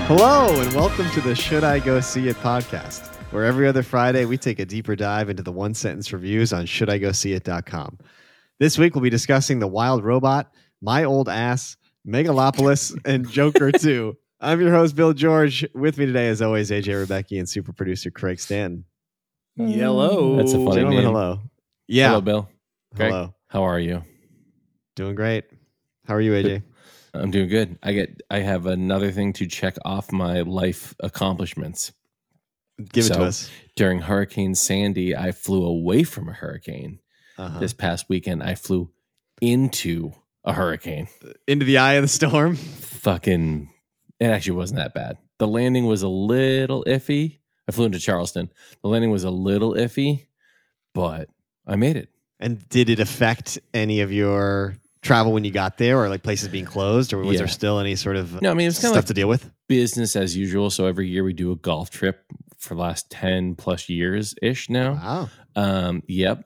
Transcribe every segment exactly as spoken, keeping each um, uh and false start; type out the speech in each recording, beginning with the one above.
Hello, and welcome to the Should I Go See It podcast, where every other Friday we take a deeper dive into the one-sentence reviews on should I go see it dot com. This week we'll be discussing The Wild Robot, My Old Ass, Megalopolis, and Joker two. I'm your host, Bill George. With me today, as always, A J Rebecki and super producer Craig Stanton. Hello. That's a funny Gentlemen, name. hello. Yeah. Hello, Bill. Craig, Hello. how are you? Doing great. How are you, A J? I'm doing good. I get. I have another thing to check off my life accomplishments. Give it So, to us. During Hurricane Sandy, I flew away from a hurricane. Uh-huh. This past weekend, I flew into a hurricane. Into the eye of the storm. Fucking, it actually wasn't that bad. The landing was a little iffy. I flew into Charleston. The landing was a little iffy, but I made it. And did it affect any of your travel when you got there, or like places being closed, or was Yeah. there still any sort of No, I mean, it's kind stuff of like to deal with? business as usual. So every year we do a golf trip for the last ten plus years ish now. Wow. Um, yep.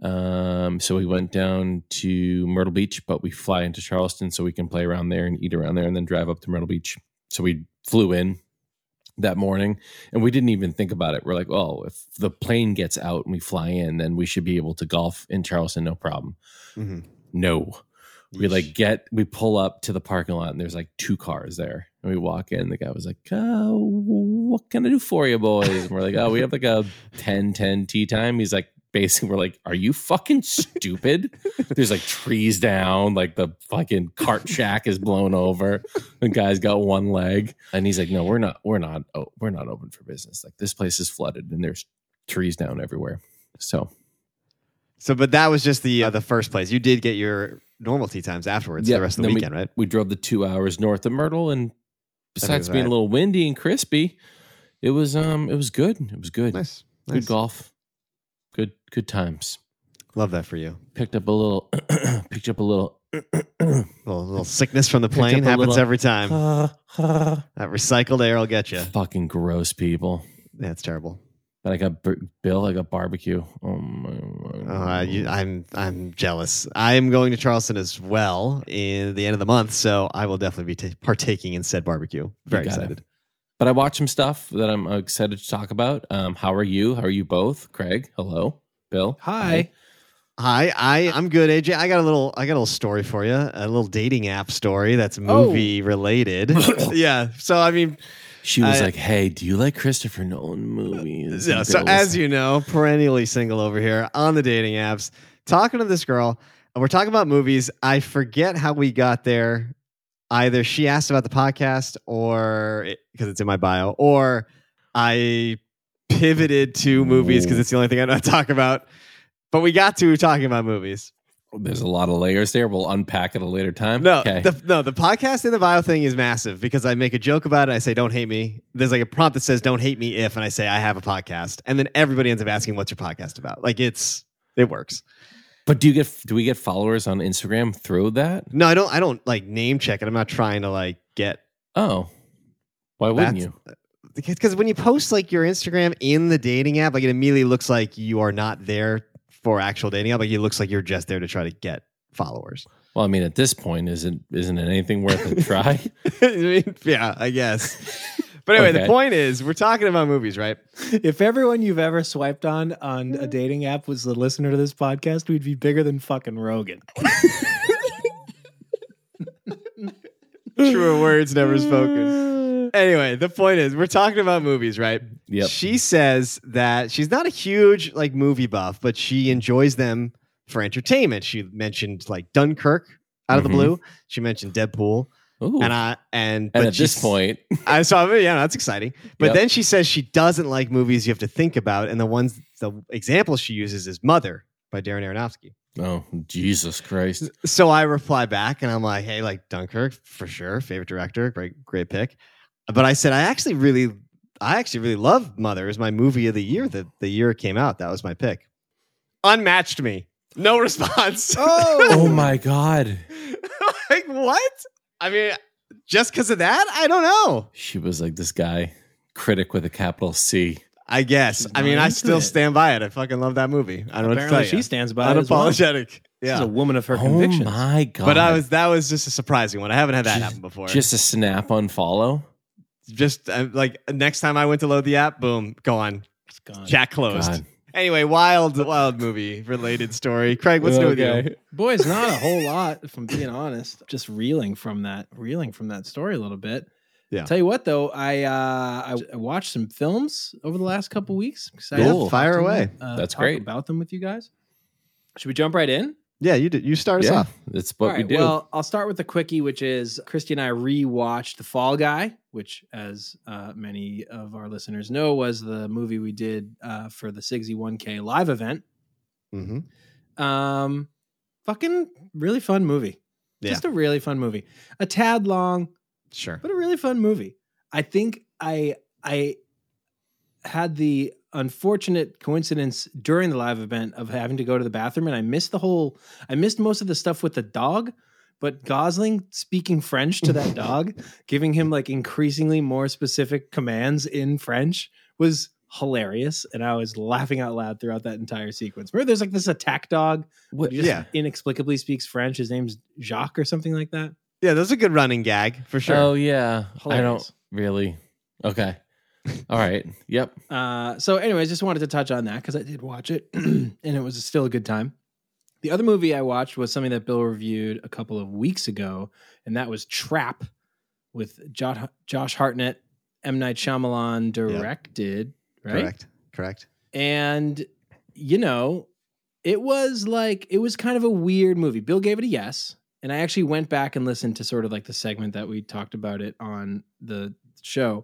Um, so we went down to Myrtle Beach, but we fly into Charleston so we can play around there and eat around there and then drive up to Myrtle Beach. So we flew in that morning and we didn't even think about it. We're like, oh, if the plane gets out and we fly in, then we should be able to golf in Charleston, no problem. Mm-hmm. No. We like get, we pull up to the parking lot and there's like two cars there. And we walk in. The guy was like, oh, what can I do for you, boys? And we're like, oh, we have like a ten ten tea time. He's like, basically, we're like, are you fucking stupid? There's like trees down, like the fucking cart shack is blown over. The guy's got one leg. And he's like, no, we're not, we're not, oh, we're not open for business. Like this place is flooded and there's trees down everywhere. So, So, but that was just the uh, the first place. You did get your normal tea times afterwards yeah, the rest of the then weekend, we, right? We drove the two hours north of Myrtle, and besides was being right. a little windy and crispy, it was um it was good. It was good. Nice. Good nice. golf. Good good times. Love that for you. Picked up a little picked up a little A little, little sickness from the Picked plane up a happens little- every time. uh, uh, That recycled air will get you. fucking gross people. Yeah, it's terrible. But I got bur- Bill, I got barbecue. Oh my, my, Oh, I, you, I'm I'm jealous. I'm going to Charleston as well in the end of the month, so I will definitely be ta partaking in said barbecue. Very You got it. excited. But I watched some stuff that I'm excited to talk about. Um, how are you? How are you both? Craig, hello. Bill, Hi. Hi, I I'm good, A J. I got a little I got a little story for you. A little dating app story that's movie related. Yeah. So I mean, She was I- like, "Hey, do you like Christopher Nolan movies?" yeah, And so Bill was as like, you know, perennially single over here on the dating apps, talking to this girl, and we're talking about movies. I forget how we got there. Either she asked about the podcast, or because it, it's in my bio, or I pivoted to movies because it's the only thing I know how to talk about. But we got to talking about movies. there's a lot of layers there. We'll unpack at a later time. No, okay. the, no, the podcast in the bio thing is massive because I make a joke about it. I say, don't hate me. There's like a prompt that says, don't hate me if, and I say, I have a podcast. And then everybody ends up asking, what's your podcast about? Like it's, it works. But do you get do we get followers on Instagram through that? No, I don't, I don't like name check it. I'm not trying to like get, Oh, why wouldn't That's- you? because when you post like your Instagram in the dating app, like it immediately looks like you are not there for actual dating app. Like it looks like you're just there to try to get followers. Well, I mean, at this point, isn't isn't it anything worth a try? I mean, yeah, I guess. But anyway, Okay. the point is, we're talking about movies, right? If everyone you've ever swiped on on a dating app was the listener to this podcast, we'd be bigger than fucking Rogan. Truer words never spoken. Anyway, the point is, we're talking about movies, right? Yep. She says that she's not a huge like movie buff, but she enjoys them for entertainment. She mentioned like Dunkirk out of the Mhm. blue. She mentioned Deadpool, Ooh. and I and and but at this she's- point, I saw it. Yeah, that's exciting. But Yep. then she says she doesn't like movies you have to think about, and the ones the example she uses is Mother by Darren Aronofsky. oh Jesus Christ! So I reply back and I'm like, hey, like Dunkirk for sure, favorite director, great, great pick. But I said I actually really, I actually really love Mother. It was my movie of the year. The the year it came out, that was my pick. Unmatched me, no response. Oh my God! Like what? I mean, just because of that, I don't know. She was like this guy, critic with a capital C. I guess. She's I mean, not I into still it. stand by it. I fucking love that movie. I don't know what to tell Apparently, you. she stands by it as well. Unapologetic. She's Yeah. a woman of her Oh convictions. my God! But I was that was just a surprising one. I haven't had that Just- happen before. Just a snap unfollow. Just uh, like next time I went to load the app, boom, gone. It's gone. Chat closed. God. Anyway, wild, wild movie related story. Craig, what's new with you? Boys, not a whole lot, if I'm being honest. Just reeling from that, reeling from that story a little bit. Yeah. Tell you what, though, I uh, I watched some films over the last couple weeks. Excited Cool. to talk Fire to away. them, uh, That's talk great. About them with you guys. Should we jump right in? Yeah, you did. You start us Yeah, off. that's what All we right, do. Well, I'll start with the quickie, which is Christy and I rewatched The Fall Guy, which, as uh, many of our listeners know, was the movie we did uh, for the Sigsy one K live event. Mm-hmm. Um, fucking really fun movie. Yeah. Just a really fun movie. A tad long, Sure. but a really fun movie. I think I I had the unfortunate coincidence during the live event of having to go to the bathroom, and I missed the whole. I missed most of the stuff with the dog, but Gosling speaking French to that dog, giving him like increasingly more specific commands in French, was hilarious, and I was laughing out loud throughout that entire sequence. Remember, there's like this attack dog. What- Who just yeah. inexplicably speaks French. His name's Jacques or something like that. Yeah, that's a good running gag for sure. Oh yeah, I Hilarious. don't really. Okay, all right. Yep. Uh, so, anyways, just wanted to touch on that because I did watch it, and it was still a good time. The other movie I watched was something that Bill reviewed a couple of weeks ago, and that was Trap with jo- Josh Hartnett, M. Night Shyamalan directed, right? Correct. Correct. And, you know, it was like, it was kind of a weird movie. Bill gave it a yes. And I actually went back and listened to sort of like the segment that we talked about it on the show.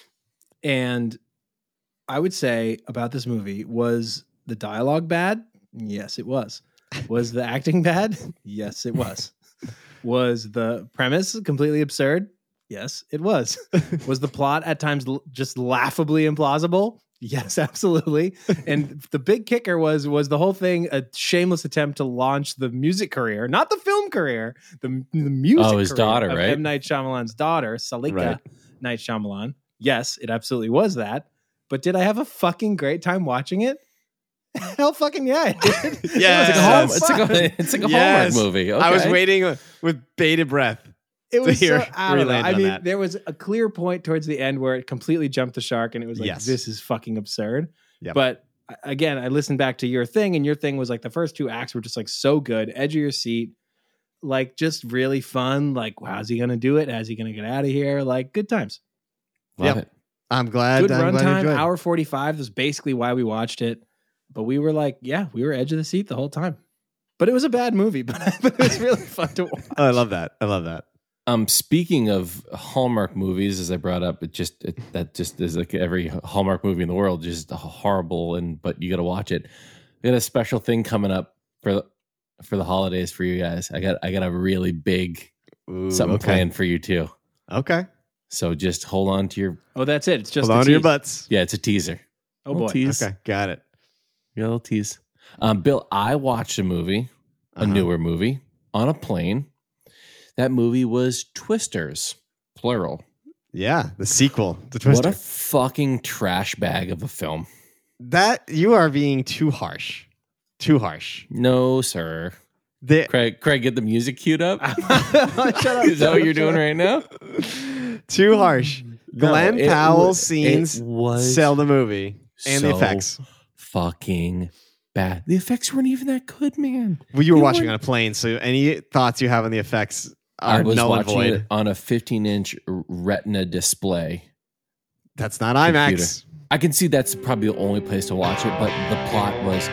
And I would say about this movie, was the dialogue bad? Yes, it was. Was the acting bad? Yes, it was. Was the premise completely absurd? Yes, it was. Was the plot at times l- just laughably implausible? Yes, absolutely. And the big kicker was was the whole thing a shameless attempt to launch the music career, not the film career, the, the music Oh, his career daughter, of right? M. Night Shyamalan's daughter, Salika Right. Night Shyamalan. Yes, it absolutely was that. But did I have a fucking great time watching it? Hell fucking yeah. I did. Yes. It was It's like a, Hallmark- so it's like fun. a, it's like a Yes. Hallmark movie. Okay. I was waiting with bated breath. It was to hear so, I where you don't know. land I on mean, that. there was a clear point towards the end where it completely jumped the shark, and it was like, Yes. this is fucking absurd. Yep. But uh, again, I listened back to your thing, and your thing was like the first two acts were just like so good, edge of your seat, like just really fun. Like, wow, how's he gonna do it? How's he gonna get out of here? Like, good times. Love Yep. it. I'm glad. Good I'm glad you runtime, enjoyed it. hour forty-five. That's basically why we watched it. But we were like, yeah, we were edge of the seat the whole time. But it was a bad movie, but, but it was really fun to watch. Oh, I love that. I love that. Um, speaking of Hallmark movies, as I brought up, it just it, that just is like every Hallmark movie in the world, just horrible. And but you got to watch it. We got a special thing coming up for the, for the holidays for you guys. I got I got a really big Ooh, something okay. planned for you too. Okay. So just hold on to your Oh, that's it. It's just Hold a on to your tease. butts. yeah. It's a teaser. Oh Little boy. tease. Okay. Got it. You got a little tease. Um, Bill, I watched a movie, a Uh-huh. newer movie, on a plane. That movie was Twisters, plural. Yeah. The sequel. The What Twister. a fucking trash bag of a film. that you are being too harsh. Too harsh. No, sir. The, Craig, Craig, get the music queued up. Shut up. Is that what you're doing right now? too harsh. Glenn No, it Powell was- scenes it was sell the movie and the so effects. fucking bad. The effects weren't even that good, man. Well, you were they watching weren't- on a plane, so any thoughts you have on the effects are I was null and watching void. it on a fifteen inch Retina display. That's not IMAX. I can see that's probably the only place to watch it, but the plot was.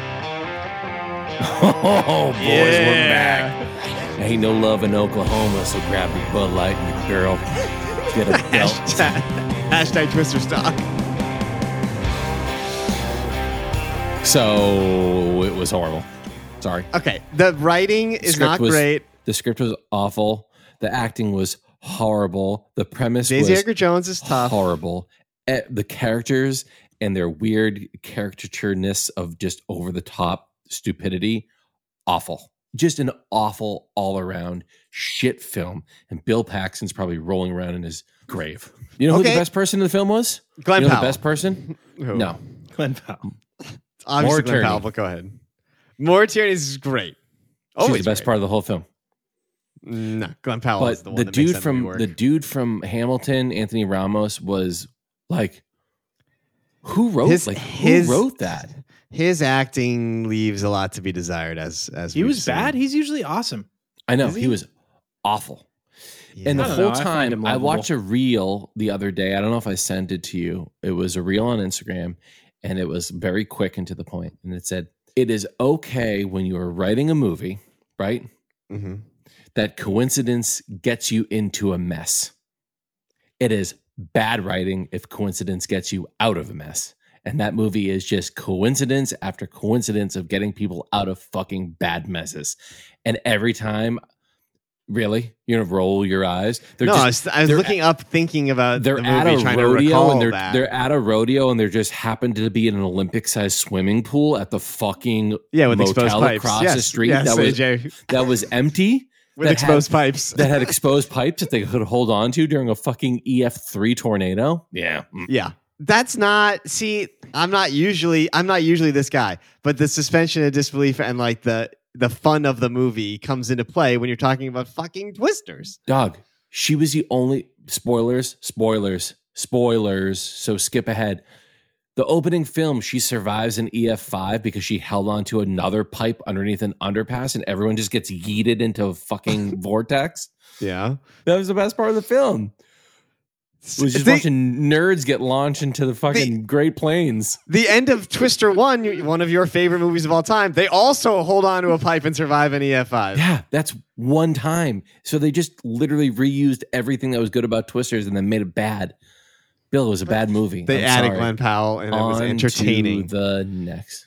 Oh, boys, we're back. Ain't no love in Oklahoma, so grab your Bud Light and your girl. Get a belt. Hashtag, hashtag Twister stock. So it was horrible. Sorry. Okay, the writing is Script not was- great. The script was awful. The acting was horrible. The premise Daisy was Edgar Jones is tough. horrible. Eh, The characters and their weird caricatureness of just over the top stupidity, awful. Just an awful all around shit film. And Bill Paxton's probably rolling around in his grave. You know who Okay. the best person in the film was? Glenn you know Powell. the best person? Who? No. Glenn Powell. Obviously Maura Glenn Tierney. Powell, but go ahead. Maura Tierney is great. She's Always the best great. part of the whole film. No, Glenn Powell is But the one the that dude makes that movie from work. the dude from Hamilton, Anthony Ramos, was like, who wrote His- like his- who wrote that? His acting leaves a lot to be desired. As as He we've was seen. bad. He's usually awesome. I know Is he? he? was awful. Yeah. And the I don't whole know, I find him time I lovable. watched a reel the other day. I don't know if I sent it to you. It was a reel on Instagram, and it was very quick and to the point. And it said, "It is okay when you are writing a movie, right? Mhm. That coincidence gets you into a mess. It is bad writing if coincidence gets you out of a mess." And that movie is just coincidence after coincidence of getting people out of fucking bad messes. And every time, really, you're gonna roll your eyes. They're no, just, I was, I was they're looking up, thinking about they're the at movie, a trying to rodeo recall and they're that. they're at a rodeo and they're just happen to be in an Olympic sized swimming pool at the fucking yeah, with exposed motel pipes across yes, the street Yes, that was A J, that was empty. with that exposed had- pipes. that had exposed pipes that they could hold on to during a fucking E F three tornado. Yeah. Mm. Yeah. That's not see, I'm not usually I'm not usually this guy, but the suspension of disbelief and like the the fun of the movie comes into play when you're talking about fucking twisters. Dog, she was the only spoilers, spoilers, spoilers. So skip ahead. The opening film, she survives an E F five because she held on to another pipe underneath an underpass and everyone just gets yeeted into a fucking vortex. Yeah. That was the best part of the film. It was just the, watching nerds get launched into the fucking Great Plains. the end of Twister one, you- one of your favorite movies of all time, they also hold on to a pipe and survive an E F five. Yeah, that's one time. So they just literally reused everything that was good about Twisters and then made it bad. Bill, it was a bad movie. They I'm added sorry. Glenn Powell and it was On entertaining. to the next.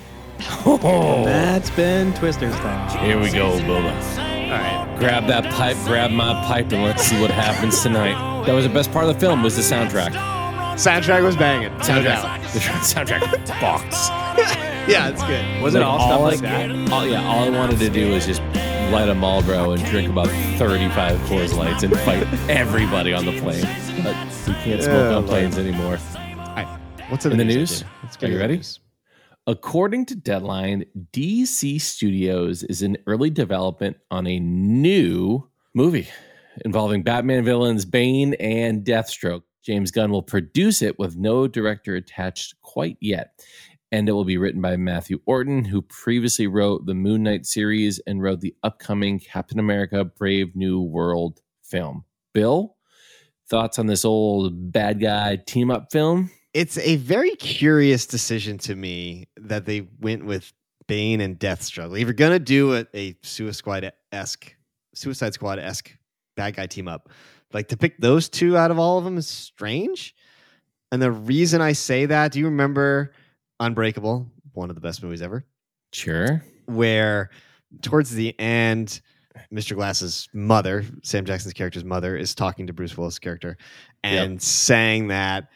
That's been Twister Talk. Here we go, Bill. All right. Grab that pipe, grab my pipe, and let's see what happens tonight. That was the best part of the film was the soundtrack. Soundtrack was banging. No Soundtrack. doubt. The soundtrack box. Yeah, it's good. Was it all stuff I- like that? All, yeah, all I wanted to do was just light a Marlboro and drink about thirty-five Coors Lights and fight everybody on the plane. But we can't smoke Yeah, on like- planes anymore. What's in, In the news? news? Adrian? Let's Are get you into ready? the news. According to Deadline, D C Studios is in early development on a new movie involving Batman villains Bane and Deathstroke. James Gunn will produce it with no director attached quite yet. And it will be written by Matthew Orton, who previously wrote the Moon Knight series and wrote the upcoming Captain America Brave New World film. Bill, thoughts on this old bad guy team up film? It's a very curious decision to me that they went with Bane and Deathstroke. If you're gonna do a, a Suicide Squad esque, Suicide Squad esque bad guy team up, like to pick those two out of all of them is strange. And the reason I say that, do you remember Unbreakable, one of the best movies ever, Sure. where towards the end, Mister Glass's mother, Sam Jackson's character's mother, is talking to Bruce Willis' character and saying that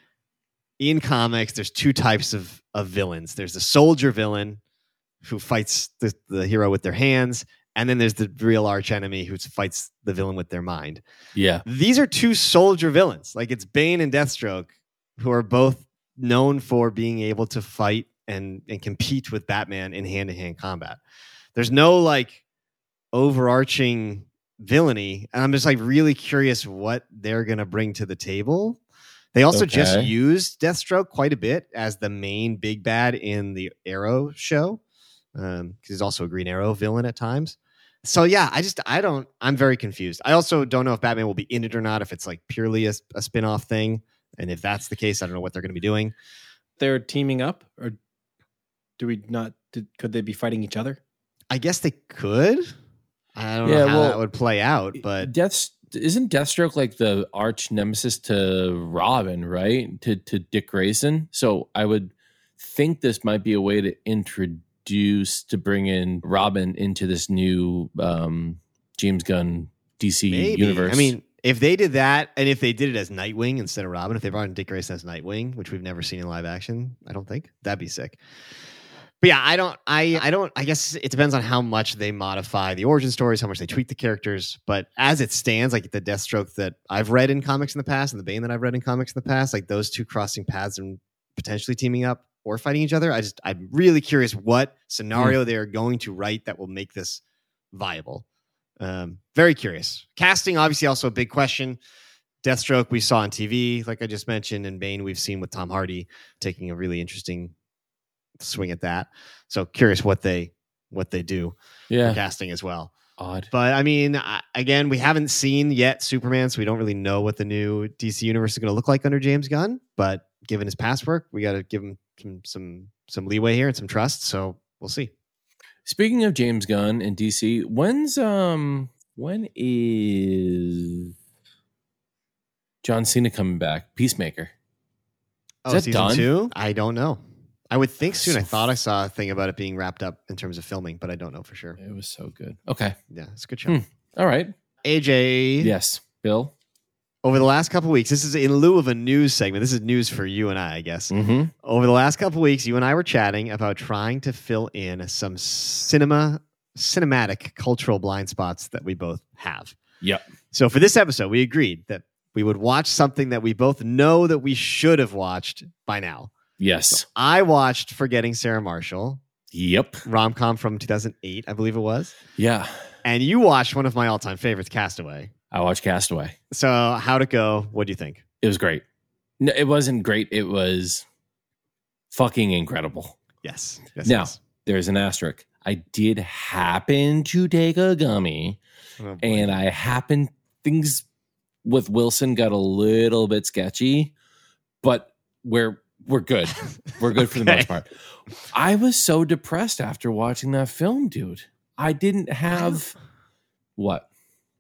in comics, there's two types of, of villains. There's the soldier villain who fights the, the hero with their hands, and then there's the real arch enemy who fights the villain with their mind. Yeah. These are two soldier villains. Like it's Bane and Deathstroke, who are both known for being able to fight and, and compete with Batman in hand-to-hand combat. There's no like overarching villainy, and I'm just like really curious what they're gonna bring to the table. They also just Okay. used Deathstroke quite a bit as the main big bad in the Arrow show, because he's also a Green Arrow villain at times. So yeah, I just I don't I'm very confused. I also don't know if Batman will be in it or not. If it's like purely a, a spin-off thing, and if that's the case, I don't know what they're going to be doing. They're teaming up, or do we not? Did, could they be fighting each other? I guess they could. I don't Yeah, know how well, that would play out, but Death isn't Deathstroke like the arch nemesis to Robin, right? To to Dick Grayson. So I would think this might be a way to introduce to bring in Robin into this new um, James Gunn D C maybe. universe. I mean, if they did that, and if they did it as Nightwing instead of Robin, if they brought in Dick Grayson as Nightwing, which we've never seen in live action, I don't think that'd be sick. But yeah, I don't, I, I don't, I guess it depends on how much they modify the origin stories, how much they tweak the characters. But as it stands, like the Deathstroke that I've read in comics in the past and the Bane that I've read in comics in the past, like those two crossing paths and potentially teaming up or fighting each other. I just, I'm really curious what scenario they are going to write that will make this viable. Um, very curious. Casting, obviously, also a big question. Deathstroke we saw on T V, like I just mentioned, and Bane we've seen with Tom Hardy taking a really interesting swing at that. So curious what they what they do Yeah. for casting as well. Odd. But I mean, I, again, we haven't seen yet Superman, so we don't really know what the new D C universe is going to look like under James Gunn. But given his past work, we got to give him some, some some leeway here and some trust. So we'll see. Speaking of James Gunn and D C, when's um when is John Cena coming back? Peacemaker. Is Oh, that season done? two? I don't know. I would think soon. So I thought I saw a thing about it being wrapped up in terms of filming, but I don't know for sure. It was so good. Okay. Yeah, it's a good show. Hmm. All right. A J, Yes, Bill. over the last couple of weeks, this is in lieu of a news segment. This is news for you and I, I guess. Mm-hmm. Over the last couple of weeks, you and I were chatting about trying to fill in some cinema, cinematic cultural blind spots that we both have. Yep. So for this episode, we agreed that we would watch something that we both know that we should have watched by now. Yes. I watched Forgetting Sarah Marshall, Yep. rom-com from two thousand eight, I believe it was. Yeah. And you watched one of my all-time favorites, Castaway. I watched Castaway. So how'd it go? What do you think? It was great. No, it wasn't great. It was fucking incredible. Yes. yes Now, yes. there's an asterisk. I did happen to take a gummy, Oh, boy. and I happened things with Wilson got a little bit sketchy, but we're we're good. We're good for the Okay. most part. I was so depressed after watching that film, dude. I didn't have what?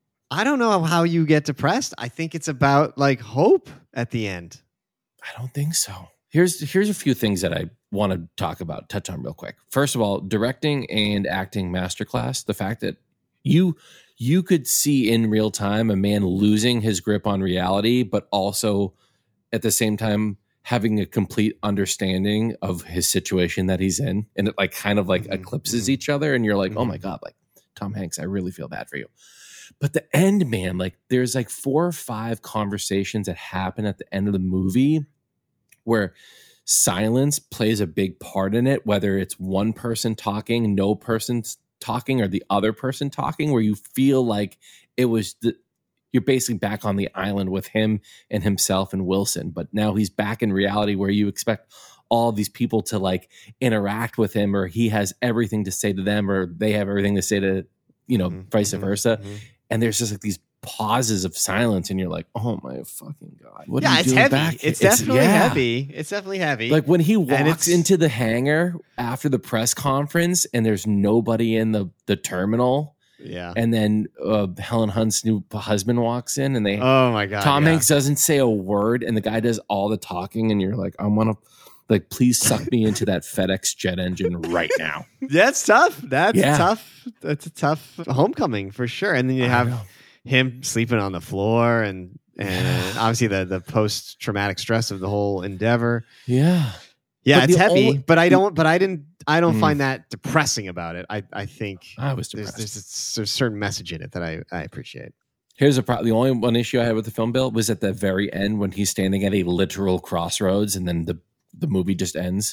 I don't know how you get depressed. I think it's about like hope at the end. I don't think so. Here's here's a few things that I want to talk about, touch on real quick. First of all, directing and acting masterclass. The fact that you you could see in real time a man losing his grip on reality, but also at the same time having a complete understanding of his situation that he's in, and it like kind of like Mhm, eclipses mhm. each other, and you're like, oh Mhm. my god, like Tom Hanks, I really feel bad for you. But the end, man, like there's like four or five conversations that happen at the end of the movie where silence plays a big part in it, whether it's one person talking, no person's talking, or the other person talking, where you feel like it was the, you're basically back on the island with him and himself and Wilson. But now he's back in reality where you expect all these people to like interact with him, or he has everything to say to them, or they have everything to say to, you know, Mhm, vice mhm, versa. mhm. And there's just like these pauses of silence, and you're like, oh my fucking god, what are Yeah, you it's doing heavy. back here? It's definitely yeah. heavy. It's definitely heavy. Like when he it's- walks into the hangar after the press conference and there's nobody in the, the terminal, yeah. and then uh, Helen Hunt's new husband walks in, and they Oh my god. Tom yeah. Hanks doesn't say a word, and the guy does all the talking, and you're like, I want to, like, please suck me into that FedEx jet engine right now. That's tough. That's Yeah. tough. That's a tough homecoming for sure. And then you I have know. him sleeping on the floor, and and obviously the the post traumatic stress of the whole endeavor. Yeah. Yeah, But it's the heavy, only- but I don't. But I didn't. I don't Mm. find that depressing about it. I I think I was there's depressed. there's a, there's a certain message in it that I I appreciate. Here's a problem. The only one issue I had with the film, Bill, was at the very end when he's standing at a literal crossroads, and then the, the movie just ends.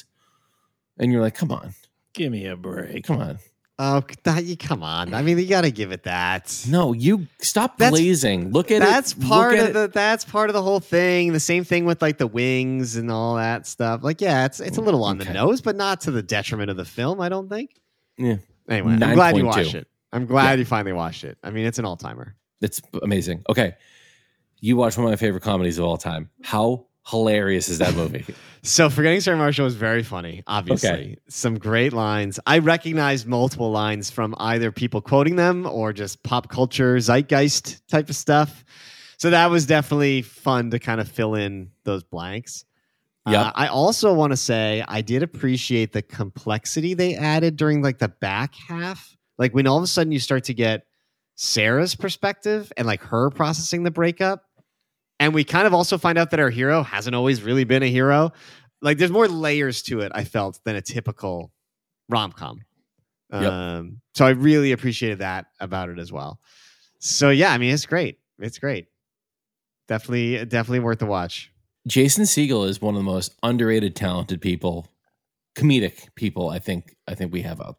And you're like, come on, Give me a break. come on. Oh, that you come on. I mean, you got to give it that. No, you stop That's- blazing. Look at That's it. part Look of at it. the. That's part of the whole thing. The same thing with like the wings and all that stuff. Like, yeah, it's it's a little on Okay. the nose, but not to the detriment of the film. I don't think. Yeah. Anyway, I'm nine glad you point two. watched it. I'm glad you finally watched it. I mean, it's an all timer. It's amazing. Okay. You watch one of my favorite comedies of all time. How hilarious is that movie? So, Forgetting Sarah Marshall was very funny. Obviously, Okay. some great lines. I recognized multiple lines from either people quoting them or just pop culture zeitgeist type of stuff. So that was definitely fun to kind of fill in those blanks. Yep. Uh, I also want to say I did appreciate the complexity they added during like the back half. Like when all of a sudden you start to get Sarah's perspective and like her processing the breakup. And we kind of also find out that our hero hasn't always really been a hero. Like there's more layers to it, I felt, than a typical rom-com. Yep. Um, so I really appreciated that about it as well. So yeah, I mean, it's great. It's great. Definitely, definitely worth the watch. Jason Segel is one of the most underrated, talented people, comedic people I think I think we have out there.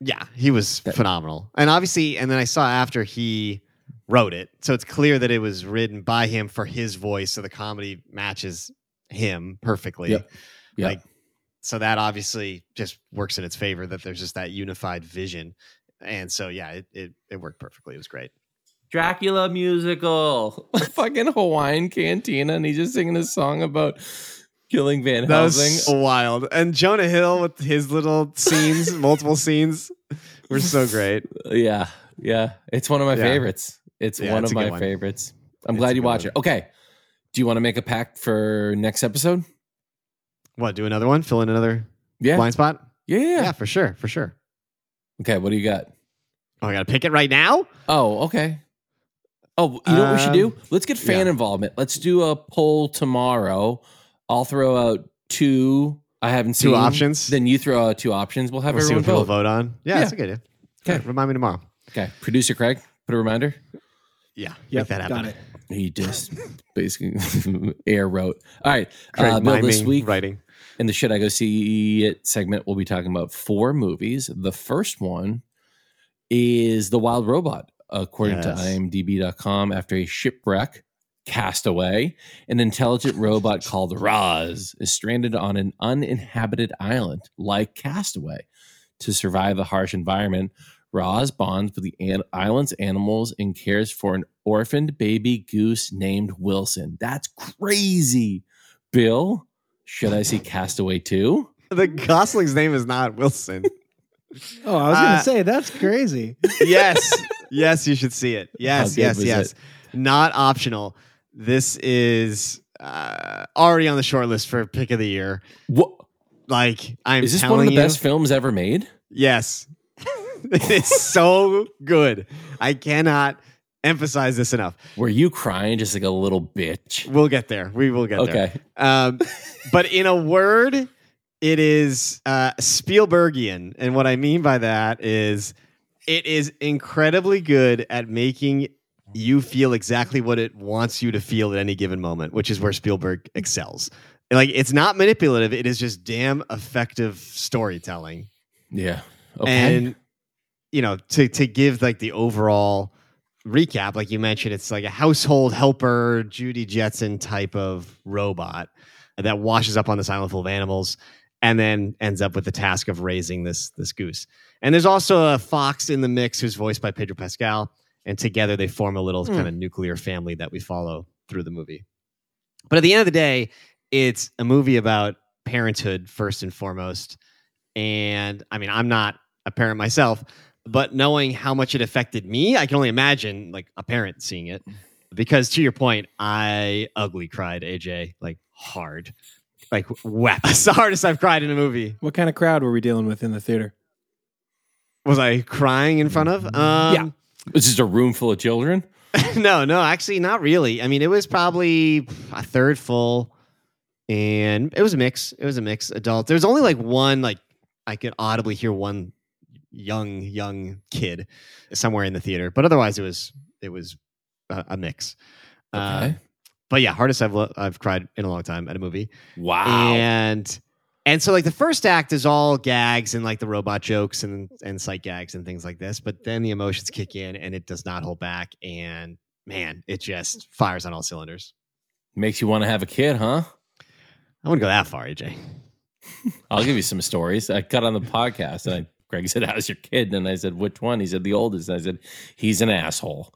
Yeah, he was That- phenomenal. And obviously, and then I saw after he wrote it. So it's clear that it was written by him for his voice. So the comedy matches him perfectly. Yep. Yep. Like, so that obviously just works in its favor that there's just that unified vision. And so, yeah, it, it, it worked perfectly. It was great. Dracula musical, fucking Hawaiian cantina, and he's just singing a song about killing Van That was Helsing. so wild. And Jonah Hill with his little scenes, multiple scenes, were so great. Yeah, yeah, it's one of my Yeah. favorites. It's Yeah, one it's of a good my one. favorites. I'm It's glad a you good watch one. it. Okay, do you want to make a pact for next episode? What, do another one? Fill in another Yeah, blind spot? yeah, yeah. Yeah, for sure. For sure. Okay, what do you got? Oh, I got to pick it right now? Oh, okay. Oh, you know what we should Um, do? Let's get fan yeah. involvement. Let's do a poll tomorrow. I'll throw out two I haven't Two seen. options? Then you throw out two options. We'll have We'll see everyone what people vote. vote on. Yeah, Yeah. that's a good idea. Okay. Okay. Remind me tomorrow. Okay, producer Craig, put a reminder. Yeah. Yep, Make that happen. got it. He just basically air wrote. All right, Craig uh, Bill, this miming, week writing. in the Should I Go See It segment, we'll be talking about four movies. The first one is The Wild Robot, according Yes. to I M D B dot com. After a shipwreck, castaway, an intelligent robot called Roz is stranded on an uninhabited island like Castaway. To survive the harsh environment, Roz bonds with the an- island's animals and cares for an orphaned baby goose named Wilson. That's crazy. Bill, should I see Castaway too? The Gosling's name is not Wilson. Oh, I was going to Uh, say, that's crazy. Yes. Yes, you should see it. How Yes, good yes, was yes. it? Not optional. This is uh, already on the short list for pick of the year. What? Like, I'm Is this telling one of the you, best films ever made? Yes. It is so good. I cannot emphasize this enough. Were you crying just like a little bitch? We'll get there. We will get there. Okay. Um, but in a word, it is uh, Spielbergian. And what I mean by that is it is incredibly good at making you feel exactly what it wants you to feel at any given moment, which is where Spielberg excels. Like, it's not manipulative. It is just damn effective storytelling. Yeah. Okay. And, you know, to, to give like the overall recap, like you mentioned, it's like a household helper, Judy Jetson type of robot that washes up on this island full of animals and then ends up with the task of raising this, this goose. And there's also a fox in the mix who's voiced by Pedro Pascal. And together they form a little Hmm. kind of nuclear family that we follow through the movie. But at the end of the day, it's a movie about parenthood first and foremost. And I mean, I'm not a parent myself, but knowing how much it affected me, I can only imagine like a parent seeing it. Because to your point, I ugly cried, A J, like hard, like wept. It's the hardest I've cried in a movie. What kind of crowd were we dealing with in the theater? Was I crying in front of? Um, Yeah. It's just a room full of children. no, no, actually, not really. I mean, it was probably a third full, and it was a mix. It was a mix. Adult. There was only like one, like I could audibly hear one young, young kid somewhere in the theater, but otherwise, it was it was a, a mix. Uh, Okay. but yeah, hardest I've lo- I've cried in a long time at a movie, Wow. and and so like the first act is all gags and like the robot jokes and and sight gags and things like this, but then the emotions kick in and it does not hold back, and man, it just fires on all cylinders. Makes you want to have a kid, huh? I wouldn't go that far, A J. I'll give you some stories. I got on the podcast and I, Greg said, "How's your kid?" And I said, "Which one?" He said, "The oldest." And I said, "He's an asshole."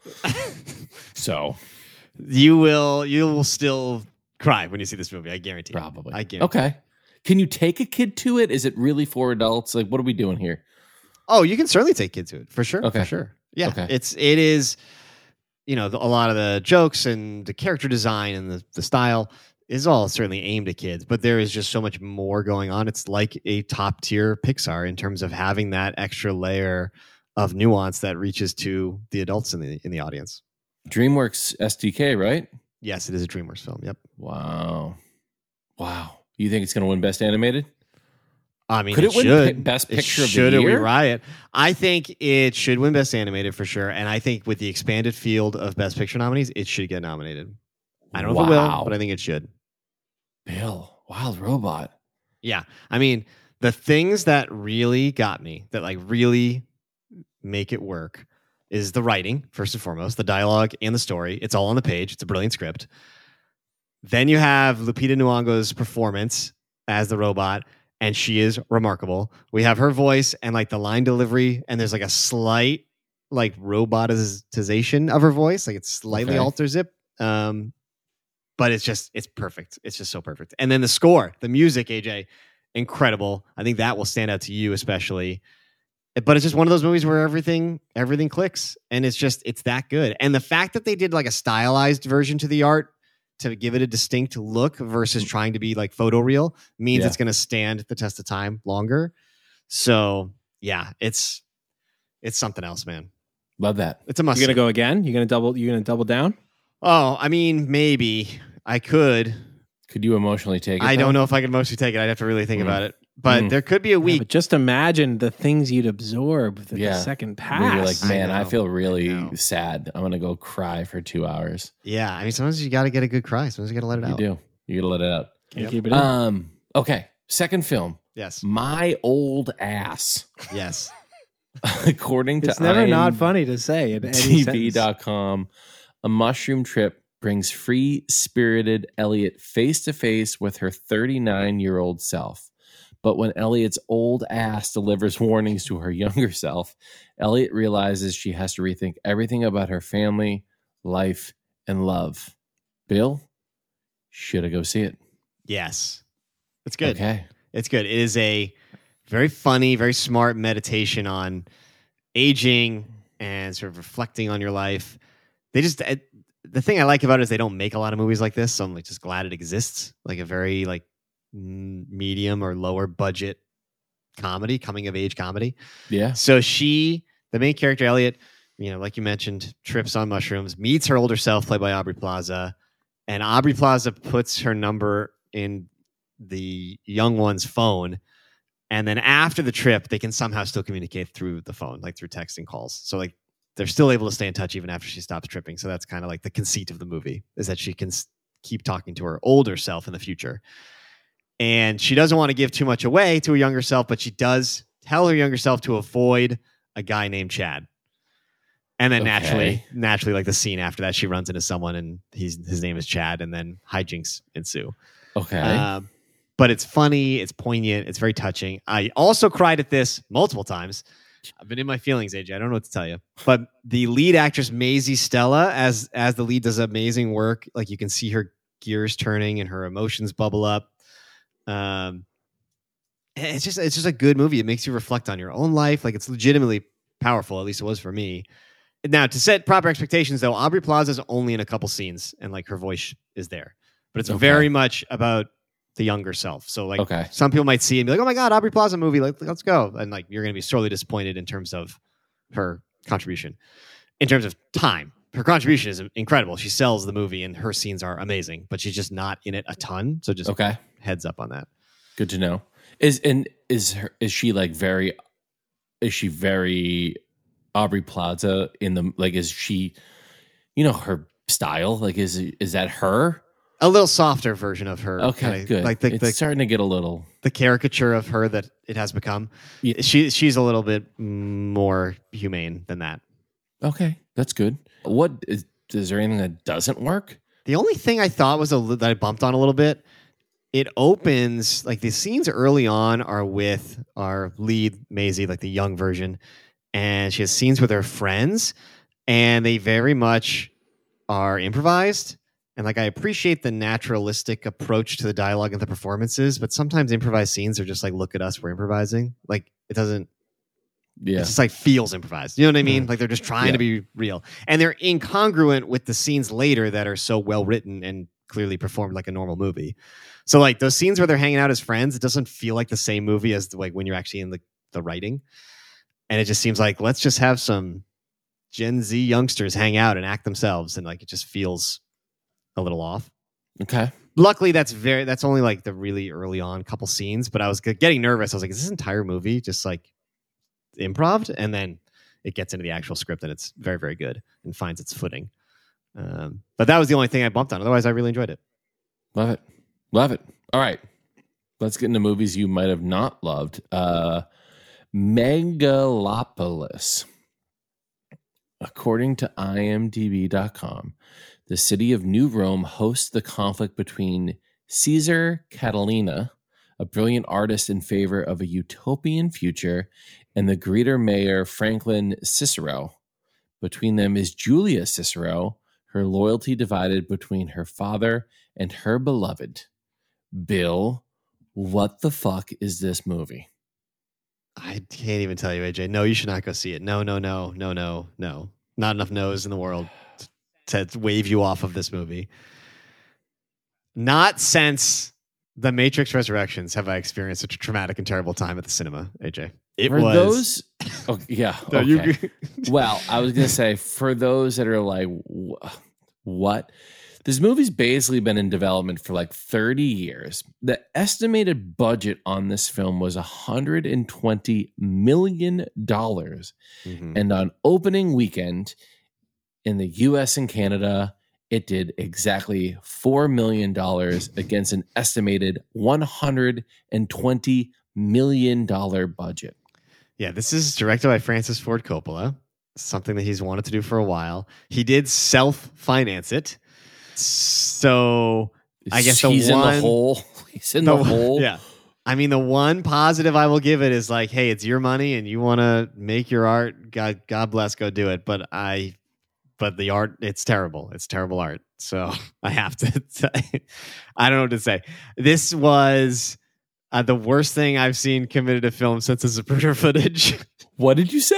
So You will you will still cry when you see this movie. I guarantee. it. probably. I guarantee. Okay. Can you take a kid to it? Is it really for adults? Like, what are we doing here? Oh, you can certainly take kids to it for sure. Okay. For sure. Yeah. Okay. It's it is, you know, the, a lot of the jokes and the character design and the, the style is all certainly aimed at kids, but there is just so much more going on. It's like a top tier Pixar in terms of having that extra layer of nuance that reaches to the adults in the in the audience. DreamWorks S D K, right? Yes, it is a DreamWorks film. Yep. Wow. Wow. You think it's going to win Best Animated? I mean, Could it, it win should. Pi- Best It Picture of the should or we Year? riot. I think it should win Best Animated for sure, and I think with the expanded field of Best Picture nominees, it should get nominated. I don't know if it Wow. will, but I think it should. Bill, Wild Robot. Yeah, I mean, the things that really got me, that like really make it work, is the writing, first and foremost, the dialogue and the story. It's all on the page. It's a brilliant script. Then you have Lupita Nyong'o's performance as the robot, and she is remarkable. We have her voice and like the line delivery, and there's like a slight like robotization of her voice, like it slightly Okay. alters it. Um, but it's just it's perfect. It's just so perfect. And then the score, the music, A J, incredible. I think that will stand out to you especially. But it's just one of those movies where everything everything clicks, and it's just it's that good. And the fact that they did like a stylized version to the art to give it a distinct look versus trying to be like photoreal means Yeah. it's going to stand the test of time longer. So yeah, it's it's something else, man. Love that. It's a must. You're gonna go again? You're gonna double? You're gonna double down? Oh, I mean, maybe I could. Could you emotionally take it? I don't though? know if I could mostly take it. I'd have to really think Mm. about it. But Mm. there could be a Yeah, week. but just imagine the things you'd absorb with Yeah. the second Where pass. you're like, I man, I, know. feel really I know. sad. I'm gonna go cry for two hours. Yeah, I mean, sometimes you got to get a good cry. Sometimes you got to let it You out. do. You gotta let it out. Can't Yep. keep it in. Um. Okay. Second film, Yes, My Old Ass. yes. According to It's never not IMDb funny to say in any T V sentence. dot com, a mushroom trip brings free spirited Elliot face to face with her thirty-nine year old self. But when Elliot's old ass delivers warnings to her younger self, Elliot realizes she has to rethink everything about her family, life, and love. Bill, should I go see it? Yes. It's good. Okay. It's good. It is a very funny, very smart meditation on aging and sort of reflecting on your life. They just it, the thing I like about it is they don't make a lot of movies like this, so I'm like just glad it exists. Like a very like mm, medium or lower budget comedy, coming of age comedy. Yeah. So she, the main character Elliot, you know, like you mentioned, trips on mushrooms, meets her older self, played by Aubrey Plaza, and Aubrey Plaza puts her number in the young one's phone, and then after the trip they can somehow still communicate through the phone, like through texting calls. So like they're still able to stay in touch even after she stops tripping. So that's kind of like the conceit of the movie, is that she can s- keep talking to her older self in the future, and she doesn't want to give too much away to her younger self, but she does tell her younger self to avoid a guy named Chad. And then Okay. naturally, naturally, like the scene after that, she runs into someone and he's his name is Chad, and then hijinks ensue. Okay. Um, but it's funny, it's poignant, it's very touching. I also cried at this multiple times. I've been in my feelings, A J. I don't know what to tell you. But the lead actress Maisie Stella, as as the lead, does amazing work. Like you can see her gears turning and her emotions bubble up. Um, it's just it's just a good movie. It makes you reflect on your own life. Like it's legitimately powerful. At least it was for me. Now, to set proper expectations, though, Aubrey Plaza is only in a couple scenes, and like her voice is there, but it's Okay. very much about the younger self. So, like, Okay. some people might see it and be like, "Oh my god, Aubrey Plaza movie! Like, let's go!" And like, you're going to be sorely disappointed in terms of her contribution. In terms of time, her contribution is incredible. She sells the movie, and her scenes are amazing, but she's just not in it a ton. So, just Okay. heads up on that. Good to know. Is and is her is she like very is she very Aubrey Plaza in the like is she you know her style like is is that her? A little softer version of her. Okay, kinda, good. Like the, it's the starting to get a little the caricature of her that it has become. Yeah. She she's a little bit more humane than that. okay. That's good. What is is there anything that doesn't work? The only thing I thought was a li- that I bumped on a little bit. It opens like the scenes early on are with our lead Maisie, like the young version, and she has scenes with her friends, and they very much are improvised. And like I appreciate the naturalistic approach to the dialogue and the performances, but sometimes improvised scenes are just like, look at us, we're improvising. Like it doesn't. Yeah. It just like feels improvised. You know what I mean? Mhm. Like they're just trying Yeah. to be real. And they're incongruent with the scenes later that are so well written and clearly performed like a normal movie. So like those scenes where they're hanging out as friends, it doesn't feel like the same movie as like when you're actually in the, the writing. And it just seems like let's just have some Gen Z youngsters hang out and act themselves. And like it just feels a little off. Okay. Luckily, that's very that's only like the really early on couple scenes, but I was g- getting nervous. I was like, is this entire movie just like improv? And then it gets into the actual script and it's very, very good and finds its footing. Um, but that was the only thing I bumped on. Otherwise, I really enjoyed it. Love it. Love it. All right. let's get into movies you might have not loved. Uh, Megalopolis. According to I M D B dot com, the city of New Rome hosts the conflict between Caesar Catalina, a brilliant artist in favor of a utopian future, and the greater mayor Franklin Cicero. Between them is Julia Cicero, her loyalty divided between her father and her beloved. Bill, what the fuck is this movie? I can't even tell you, A J. No, you should not go see it. No, no, no, no, no, no. Not enough no's in the world to wave you off of this movie. Not since The Matrix Resurrections have I experienced such a traumatic and terrible time at the cinema, A J. It for was those. Oh, yeah. No, Okay. you- Well, I was gonna say for those that are like, wh- what? This movie's basically been in development for like thirty years. The estimated budget on this film was one hundred twenty million dollars. Mhm. And on opening weekend in the U S and Canada, it did exactly four million dollars against an estimated one hundred twenty million dollars budget. Yeah, this is directed by Francis Ford Coppola, something that he's wanted to do for a while. He did self-finance it. So I guess the he's in one- the hole. He's in the, hole. Yeah. I mean, the one positive I will give it is like, hey, it's your money and you want to make your art. God, God bless, go do it. But I, but the art, it's terrible. It's terrible art. So I have to say, I don't know what to say. This was uh, the worst thing I've seen committed to film since the Zapruder footage. What did you say?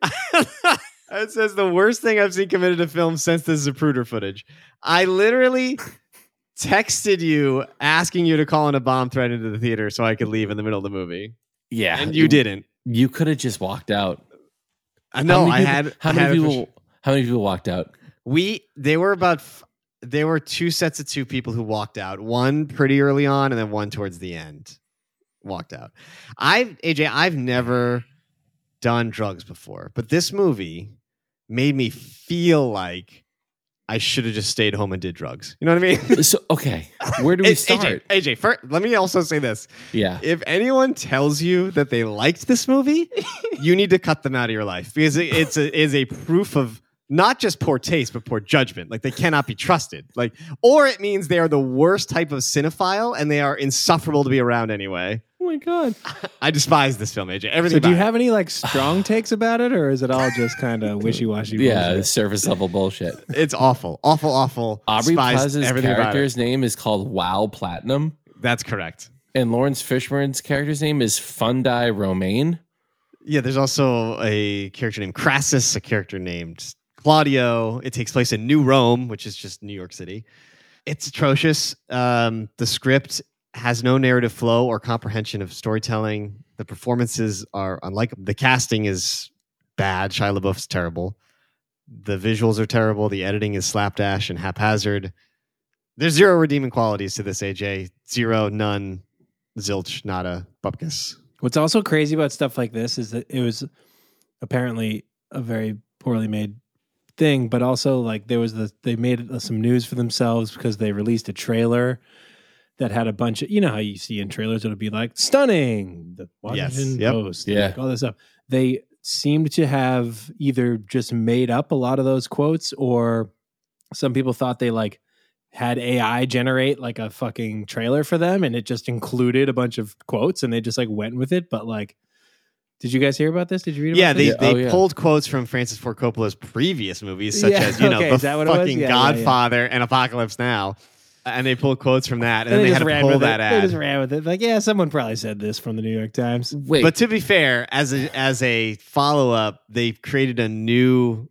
It says the worst thing I've seen committed to film since the Zapruder footage. I literally texted you asking you to call in a bomb threat into the theater so I could leave in the middle of the movie. Yeah. And you didn't. You could have just walked out. I know. How I many people- had. How I many had a people? How many people walked out? We they were about f- there were two sets of two people who walked out. One pretty early on, and then one towards the end walked out. I've A J. I've never done drugs before, but this movie made me feel like I should have just stayed home and did drugs. You know what I mean? So okay, where do we It- start? A J, A J first, let me also say this. Yeah. If anyone tells you that they liked this movie, you need to cut them out of your life because it, it's a, is a proof of not just poor taste, but poor judgment. Like they cannot be trusted. Like, or it means they are the worst type of cinephile and they are insufferable to be around anyway. Oh my god! I despise this film, A J. Everything So do you about it. have any like strong takes about it, or is it all just kind of wishy washy? Yeah, surface level bullshit. It's awful, awful, awful. Aubrey Despise Plaza's everything about it. character's name is called Wow Platinum, That's correct. and Lawrence Fishburne's character's name is Fundi Romaine. Yeah, there's also a character named Crassus, a character named Claudio. It takes place in New Rome, which is just New York City. It's atrocious. Um, the script has no narrative flow or comprehension of storytelling. The performances are unlike the casting is bad. Shia LaBeouf's terrible. The visuals are terrible. The editing is slapdash and haphazard. There's zero redeeming qualities to this, A J. Zero, none, zilch, nada, bupkis. What's also crazy about stuff like this is that it was apparently a very poorly made thing, but also like there was the they made some news for themselves because they released a trailer that had a bunch of, you know how you see in trailers it'll be like stunning, the Washington Yes, yep. Post, Yeah. like all this stuff. They seemed to have either just made up a lot of those quotes, or some people thought they like had A I generate like a fucking trailer for them, and it just included a bunch of quotes, and they just like went with it. But like, did you guys hear about this? Did you read about Yeah, they, this? Yeah. they Oh, yeah. pulled quotes from Francis Ford Coppola's previous movies, such Yeah, as, you know, okay, the is that what it was? fucking Yeah, yeah, yeah. Godfather and Apocalypse Now. And they pulled quotes from that, and, And then they, just had to ran pull with that it. They ad. just ran with it. Like, yeah, someone probably said this from the New York Times. Wait, But to be fair, as a as a follow up, they created a new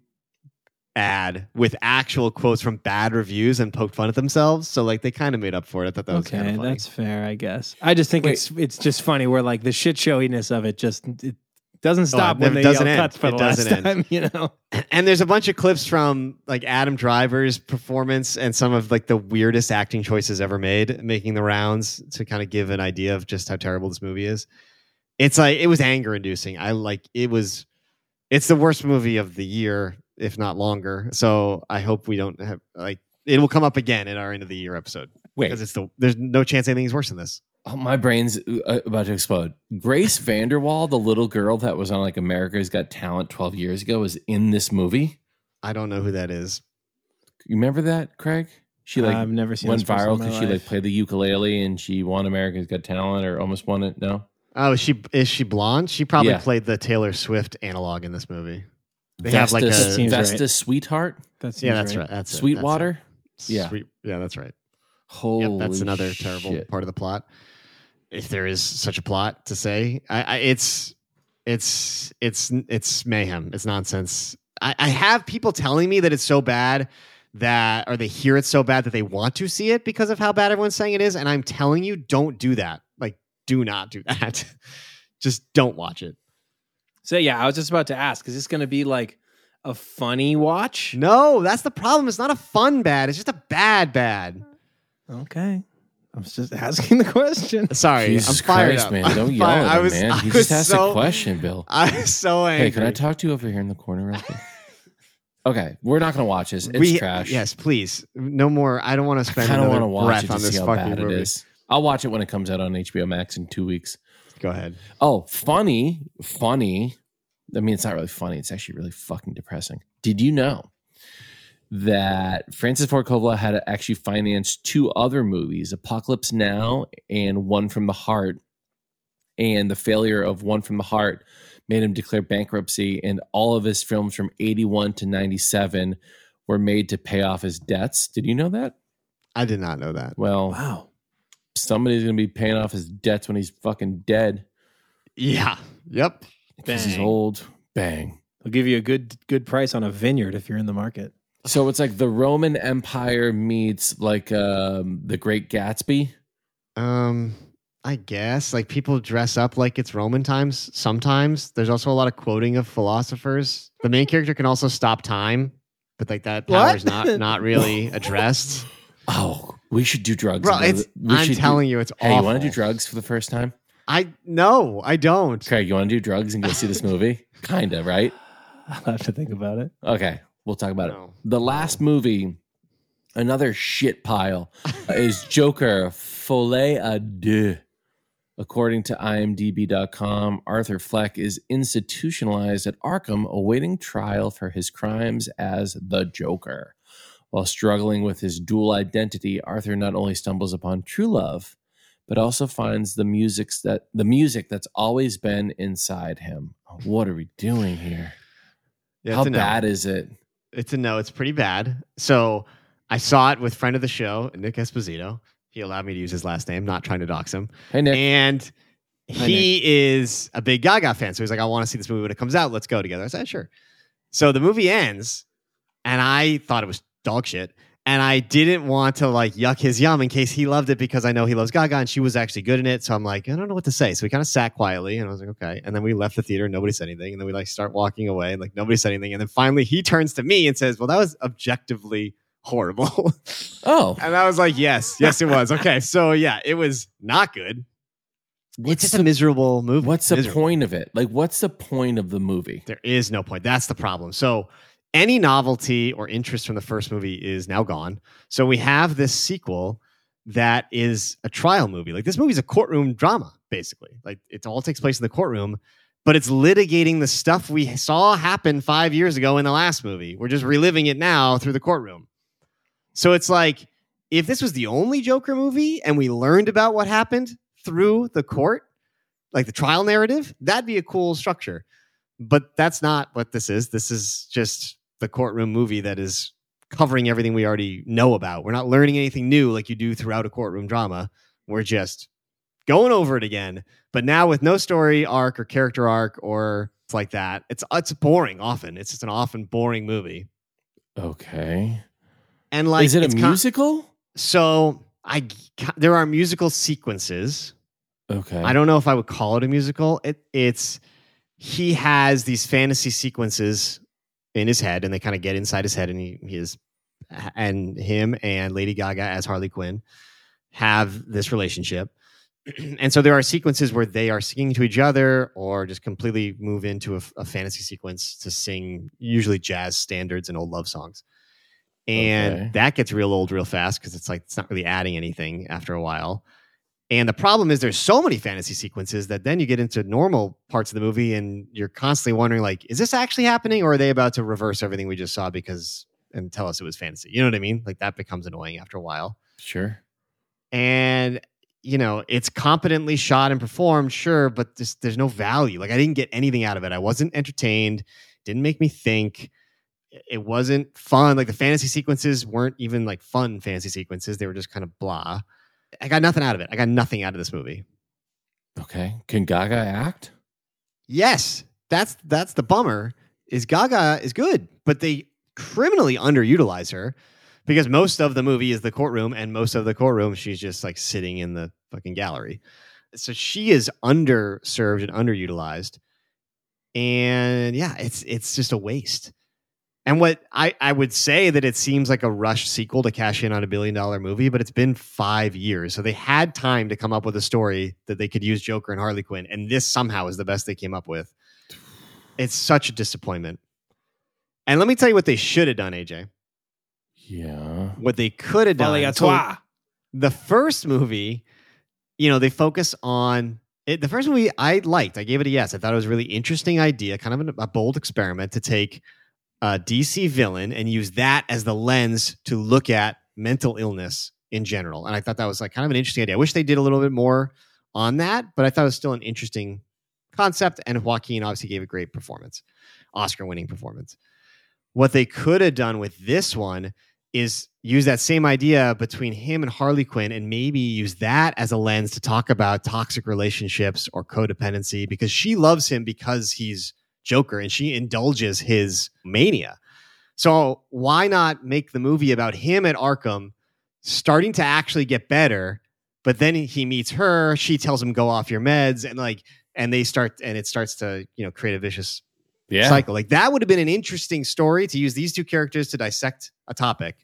ad with actual quotes from bad reviews and poked fun at themselves. So like they kind of made up for it. I thought that was kind Okay, of funny. that's fair, I guess. I just think Wait. it's it's just funny where like the shit showiness of it just it doesn't stop it when never- they doesn't yell end. cuts for It the last doesn't time, you know. And there's a bunch of clips from like Adam Driver's performance and some of like the weirdest acting choices ever made, making the rounds to kind of give an idea of just how terrible this movie is. It's like it was anger inducing. I like it was. It's the worst movie of the year, if not longer. So I hope we don't have like it will come up again in our end of the year episode wait. because it's the there's no chance anything's worse than this. Oh, my brain's uh, about to explode. Grace Vanderwaal, the little girl that was on like America's Got Talent twelve years ago, was in this movie. I don't know who that is. You remember that, Craig? She like I've never seen went this person viral in my because she life. like played the ukulele and she won America's Got Talent or almost won it. No, Oh, is she is she blonde? She probably Yeah. played the Taylor Swift analog in this movie. They Vesta, have like a Seems Vesta right. Sweetheart, That seems yeah, that's right. right. That's it. Sweetwater. That's Yeah. it. Sweet, yeah, that's right. Holy, Yep, that's another terrible shit. part of the plot. If there is such a plot to say, I, I, it's it's it's it's mayhem. It's nonsense. I, I have people telling me that it's so bad that, or they hear it's so bad that they want to see it because of how bad everyone's saying it is. And I'm telling you, don't do that. Like, do not do that. Just don't watch it. So yeah, I was just about to ask, is this going to be like a funny watch? No, that's the problem. It's not a fun bad. It's just a bad bad. Okay. I was just asking the question. Sorry, Jesus I'm fired Christ, up. man! I'm Don't yell fired. at I him, was, man. I He was just asked so, a question, Bill. I was so angry. Hey, can I talk to you over here in the corner real quick? Okay, we're not going to watch this. It's We- trash. Yes, please. No more. I don't want to I spend kind of another want to watch breath it on to this see how fucking bad movie. it is. I'll watch it when it comes out on H B O Max in two weeks. Go ahead. Oh, funny, funny. I mean, it's not really funny. It's actually really fucking depressing. Did you know that Francis Ford Coppola had actually financed two other movies, Apocalypse Now and One from the Heart, and the failure of One from the Heart made him declare bankruptcy, and all of his films from eighty-one to ninety-seven were made to pay off his debts. Did you know that? I did not know that. Well, Wow. somebody's going to be paying off his debts when he's fucking dead Yeah. Yep. because he's Bang. old. Bang. They'll give you a good good price on a vineyard if you're in the market. So it's like the Roman Empire meets like um, the Great Gatsby. Um, I guess like people dress up like it's Roman times. Sometimes there's also a lot of quoting of philosophers. The main character can also stop time, but like that What? power is not not really addressed. Oh, we should do drugs. Bro, it's, We I'm should do- telling you, it's Hey, awful. you want to do drugs for the first time? I no, I don't. Craig, you want to do drugs and go see this movie? Kinda, right? I'll have to think about it. Okay, we'll talk about No. it. The last movie, another shit pile, is Joker Folie à Deux. According to I M D B dot com, Arthur Fleck is institutionalized at Arkham awaiting trial for his crimes as the Joker. While struggling with his dual identity, Arthur not only stumbles upon true love, but also finds the music's that the music that's always been inside him. What are we doing here? Yeah, How it's a no. bad is it? It's a no. It's pretty bad. So I saw it with friend of the show, Nick Esposito. He allowed me to use his last name, not trying to dox him. Hey, Nick. And he is a big Gaga fan. So he's like, I want to see this movie when it comes out. Let's go together. I said, sure. So the movie ends, and I thought it was dog shit. And I didn't want to like yuck his yum in case he loved it because I know he loves Gaga and she was actually good in it. So I'm like, I don't know what to say. So we kind of sat quietly and I was like, okay. And then we left the theater and nobody said anything. And then we like start walking away and like nobody said anything. And then finally he turns to me and says, well, that was objectively horrible. Oh, And I was like, yes, yes, it was. Okay. So yeah, it was not good. what's It's just the, a miserable movie. what's the Miserable. point of it? Like, what's the point of the movie? There is no point. That's the problem. So any novelty or interest from the first movie is now gone. So we have this sequel that is a trial movie. Like this movie is a courtroom drama, basically. Like it all takes place in the courtroom, but it's litigating the stuff we saw happen five years ago in the last movie. We're just reliving it now through the courtroom. So it's like if this was the only Joker movie and we learned about what happened through the court, like the trial narrative, that'd be a cool structure. But that's not what this is. This is just the courtroom movie that is covering everything we already know about. We're not learning anything new like you do throughout a courtroom drama. We're just going over it again, but now with no story arc or character arc or it's like that. It's it's boring often. It's just an often boring movie. Okay. And like Is it it's a con- musical? So I there are musical sequences. Okay. I don't know if I would call it a musical. It, it's he has these fantasy sequences in his head, and they kind of get inside his head, and he, he is, and him and Lady Gaga as Harley Quinn have this relationship, and so there are sequences where they are singing to each other, or just completely move into a, a fantasy sequence to sing usually jazz standards and old love songs, and Okay. that gets real old real fast because it's like it's not really adding anything after a while. And the problem is there's so many fantasy sequences that then you get into normal parts of the movie and you're constantly wondering, like, is this actually happening, or are they about to reverse everything we just saw because and tell us it was fantasy? You know what I mean? Like, that becomes annoying after a while. Sure. And, you know, it's competently shot and performed, sure, but just, there's no value. Like, I didn't get anything out of it. I wasn't entertained. Didn't make me think. It wasn't fun. Like, the fantasy sequences weren't even like fun fantasy sequences. They were just kind of blah. I got nothing out of it. I got nothing out of this movie. Okay. Can Gaga act? Yes. That's that's the bummer. Is Gaga is good, but they criminally underutilize her because most of the movie is the courtroom, and most of the courtroom she's just like sitting in the fucking gallery. So she is underserved and underutilized. And yeah, it's it's just a waste. And what I, I would say that it seems like a rushed sequel to cash in on a billion dollar movie, but it's been five years. So they had time to come up with a story that they could use Joker and Harley Quinn. And this somehow is the best they came up with. It's such a disappointment. And let me tell you what they should have done, A J. Yeah. What they could have done. So the first movie, you know, they focus on it. The first movie I liked. I gave it a yes. I thought it was a really interesting idea, kind of an, a bold experiment to take a D C villain and use that as the lens to look at mental illness in general. And I thought that was like kind of an interesting idea. I wish they did a little bit more on that, but I thought it was still an interesting concept. And Joaquin obviously gave a great performance, Oscar-winning performance. What they could have done with this one is use that same idea between him and Harley Quinn and maybe use that as a lens to talk about toxic relationships or codependency, because she loves him because he's Joker and she indulges his mania. So why not make the movie about him at Arkham starting to actually get better, but then he meets her, she tells him go off your meds, and like and they start and it starts to, you know, create a vicious yeah. cycle. Like, that would have been an interesting story to use these two characters to dissect a topic.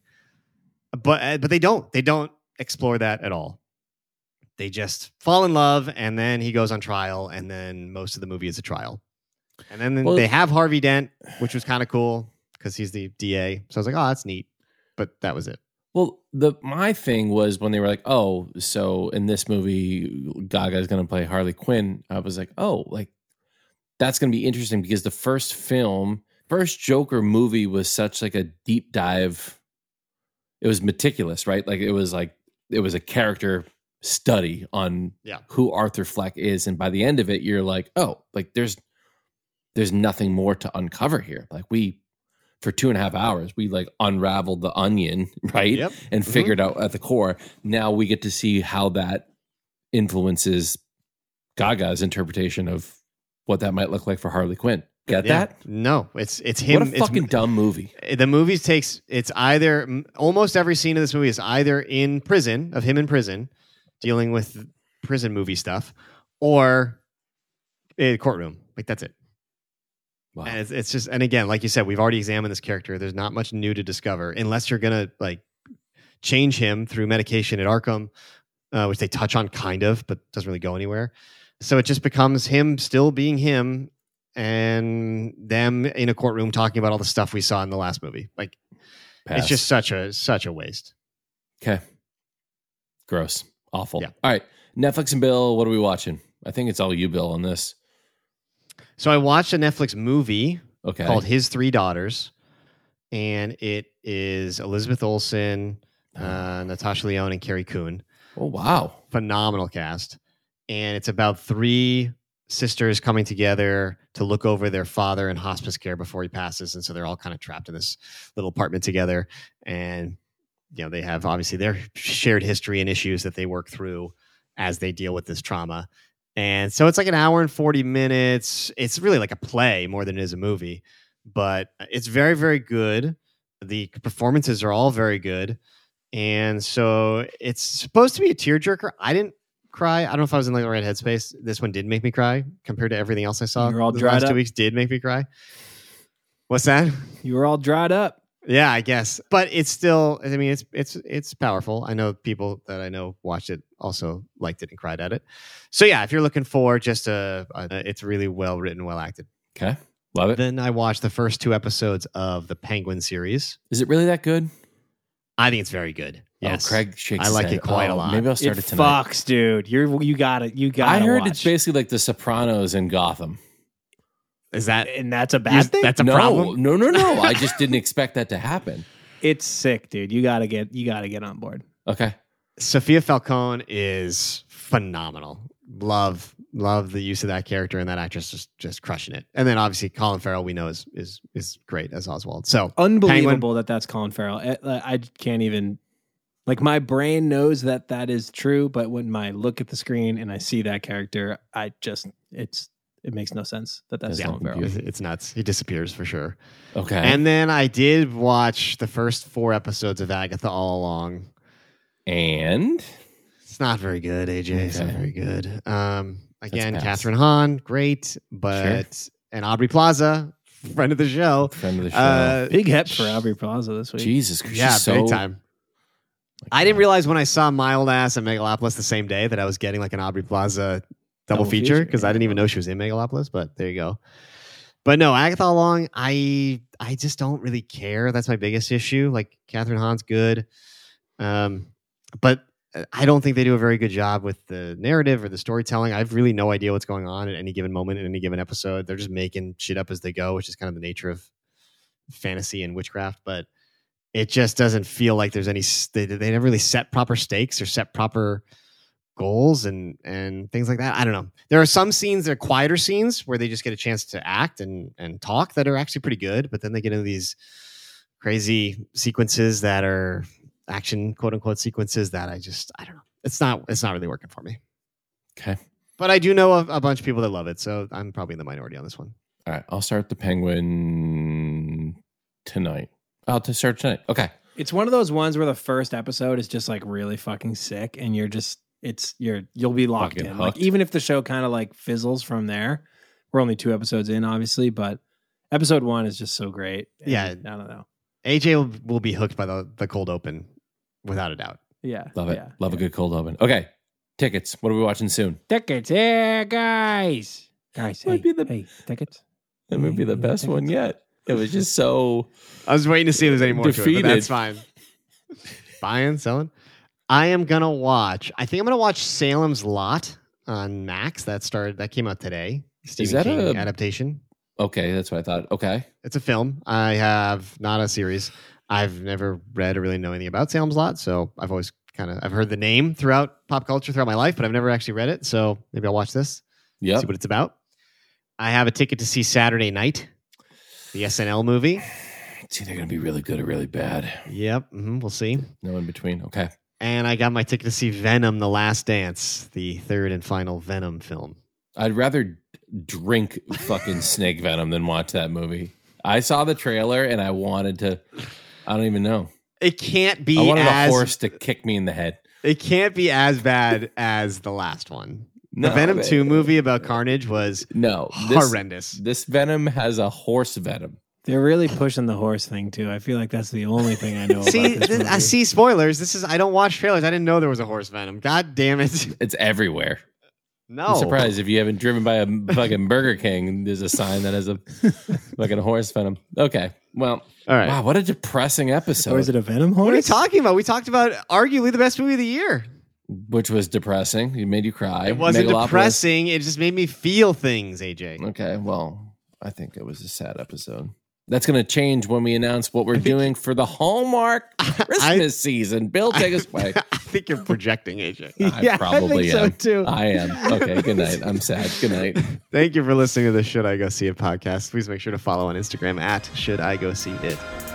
But uh, but they don't. They don't explore that at all. They just fall in love, and then he goes on trial, and then most of the movie is a trial. And then well, they have Harvey Dent, which was kind of cool because he's the D A. So I was like, oh, that's neat. But that was it. Well, the my thing was when they were like, oh, so in this movie, Gaga is going to play Harley Quinn. I was like, oh, like that's going to be interesting because the first film, first Joker movie was such like a deep dive. It was meticulous, right? Like it was like, it was a character study on yeah. who Arthur Fleck is. And by the end of it, you're like, oh, like there's, there's nothing more to uncover here. Like we, for two and a half hours, we like unraveled the onion, right? Yep. And Mm-hmm. figured out at the core. Now we get to see how that influences Gaga's interpretation of what that might look like for Harley Quinn. Get Yeah. that? No, it's it's him. What a fucking it's, dumb movie. The movie takes, it's either, almost every scene of this movie is either in prison, of him in prison, dealing with prison movie stuff, or a courtroom. Like, that's it. Wow. And it's, it's just, and again, like you said, we've already examined this character. There's not much new to discover unless you're going to like change him through medication at Arkham, uh, which they touch on kind of, but doesn't really go anywhere. So it just becomes him still being him and them in a courtroom talking about all the stuff we saw in the last movie. Like, Pass. it's just such a, such a waste. Okay. Gross. Awful. Yeah. All right. Netflix and Bill, what are we watching? I think it's all you, Bill, on this. So I watched a Netflix movie okay. called His Three Daughters, and it is Elizabeth Olsen, uh, Natasha Lyonne, and Carrie Coon. Oh, wow. Phenomenal cast. And it's about three sisters coming together to look over their father in hospice care before he passes. And so they're all kind of trapped in this little apartment together. And, you know, they have obviously their shared history and issues that they work through as they deal with this trauma. And so it's like an hour and forty minutes. It's really like a play more than it is a movie, but it's very, very good. The performances are all very good. And so it's supposed to be a tearjerker. I didn't cry. I don't know if I was in like the right headspace. This one did make me cry compared to everything else I saw. You're all the dried last up. two weeks did make me cry. What's that? You were all dried up. Yeah, I guess. But it's still, I mean, it's it's it's powerful. I know people that I know watched it also liked it and cried at it. So yeah, if you're looking for just a, a it's really well written, well acted. Okay. Love it. Then I watched the first two episodes of the Penguin series. Is it really that good? I think it's very good. Yes. Oh, Craig shakes I his like head. it quite Oh, a lot. Maybe I'll start It it, tonight. fucks, dude. You're you got it. You got. I heard watch. it's basically like The Sopranos in Gotham. Is that and that's a you- bad thing. That's a no, problem. no, no, no. I just didn't expect that to happen. It's sick, dude. You gotta get you gotta get on board. Okay. Sophia Falcone is phenomenal. Love, love the use of that character, and that actress just just crushing it. And then obviously Colin Farrell, we know is is is great as Oswald. So Unbelievable Penguin. that that's Colin Farrell. I, I can't even like my brain knows that that is true, but when I look at the screen and I see that character, I just it's it makes no sense that that's Yeah. Colin Farrell. it's, it's nuts. He disappears for sure. Okay. And then I did watch the first four episodes of Agatha all along. And It's not very good, A J. It's not Okay. very good. Um, again, pass. Catherine Hahn, great, but and Aubrey Plaza, friend of the show. friend of the show. Uh, Big hit for Aubrey Plaza this week. Jesus, she's yeah, so, big time. I didn't realize when I saw Mild Ass and Megalopolis the same day that I was getting like an Aubrey Plaza double, Double feature feature, because yeah. I didn't even know she was in Megalopolis. But there you go. But no, Agatha all along, I I just don't really care. That's my biggest issue. Like Catherine Hahn's good, um, but I don't think they do a very good job with the narrative or the storytelling. I've really no idea what's going on at any given moment in any given episode. They're just making shit up as they go, which is kind of the nature of fantasy and witchcraft. But it just doesn't feel like there's any. They, they never really set proper stakes or set proper goals and and things like that. I don't know. There are some scenes that are quieter scenes where they just get a chance to act and and talk that are actually pretty good, but then they get into these crazy sequences that are action quote unquote sequences that I just I don't know. It's not it's not really working for me. Okay. But I do know a, a bunch of people that love it, so I'm probably in the minority on this one. All right. I'll start the Penguin tonight. I'll to start tonight. Okay. It's one of those ones where the first episode is just like really fucking sick, and you're just it's you're you'll be locked Fucking in. Like hooked. even if the show kind of like fizzles from there, we're only two episodes in, obviously, but episode one is just so great. And Yeah. I don't know. A J will, will be hooked by the, the cold open without a doubt. Yeah, Love it. Yeah, Love yeah. a good cold open. Okay. Tickets. What are we watching soon? Tickets, yeah, guys, guys. Might hey, be the- hey, tickets. That would be the Yeah, best tickets. one yet. It was just so. I was waiting to see if there's any more to it, Defeated. but that's fine. Buying, selling. I am gonna watch. I think I'm gonna watch Salem's Lot on Max. That started. That came out today. Stephen that King a- adaptation? Okay. That's what I thought. Okay. It's a film. I have not a series. I've never read or really know anything about Salem's Lot, so I've always kind of I've heard the name throughout pop culture throughout my life, but I've never actually read it. So maybe I'll watch this. Yep. See what it's about. I have a ticket to see Saturday Night, the S N L movie. It's either going to be really good or really bad. Yep, hmm we'll see. No in between. Okay. And I got my ticket to see Venom: The Last Dance, the third and final Venom film. I'd rather drink fucking snake venom than watch that movie. I saw the trailer and I wanted to. I don't even know. It can't be I wanted as a horse to kick me in the head. it can't be as bad as the last one. The No, Venom man. two movie about Carnage was No, this, horrendous. This venom has a horse venom. They're really pushing the horse thing too. I feel like that's the only thing I know See, about this th- movie. I see spoilers. This is I don't watch trailers. I didn't know there was a horse Venom. God damn it! It's everywhere. No, I'm surprised if you haven't driven by a fucking Burger King. There's a sign that has a fucking horse venom. Okay, well, All right. wow, what a depressing episode. Or is it a Venom horse? What are you talking about? We talked about arguably the best movie of the year. Which was depressing. It made you cry. It wasn't Megalopolis. depressing. It just made me feel things, A J. Okay, well, I think it was a sad episode. That's going to change when we announce what we're doing for the Hallmark Christmas I- season. Bill, take us away. I think you're projecting, A J. I Yeah, I probably think so, am. too. I am. Okay, good night. I'm sad. Good night. Thank you for listening to the Should I Go See It podcast. Please make sure to follow on Instagram at Should I Go See It.